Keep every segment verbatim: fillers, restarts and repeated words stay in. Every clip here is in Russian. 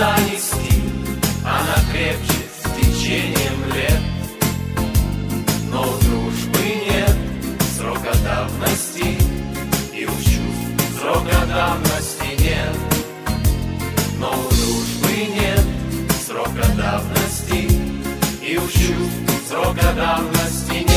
конца нести, она крепче с течением лет. Но у дружбы нет срока давности, и у чувств срока давности нет. Но у дружбы нет срока давности, и у чувств срока давности нет.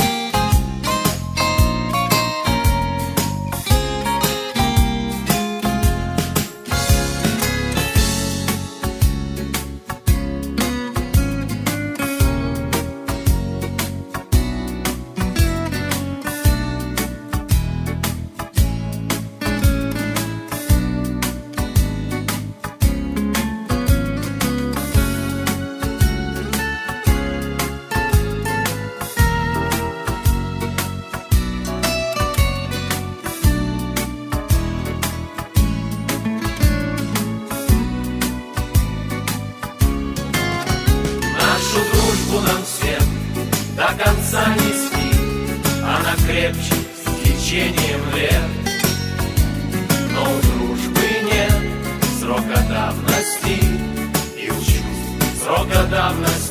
Нам всем до конца нести, она крепче с течением лет. Но у дружбы нет срока давности, и у чувств срока давности